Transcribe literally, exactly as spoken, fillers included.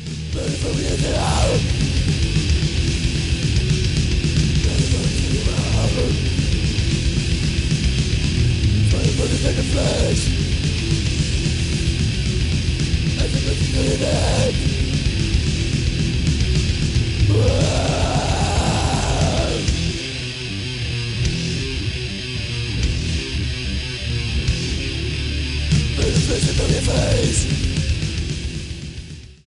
Ready for me now. Ready for me now. Fighting for the second flesh. As I'm looking to the end. There's a vision of your face.